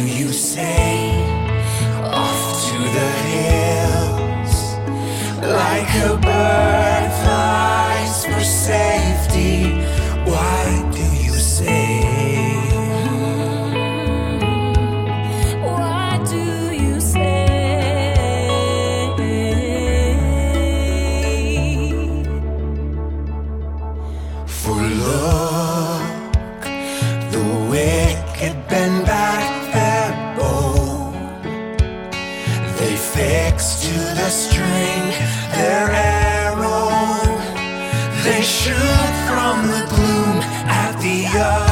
you say? Off to the hills, like a bird flies for safety. Why do you say? Why do you say? For look, the wicked bend back their bow. They fix to the string their arrow. They shoot from the gloom at the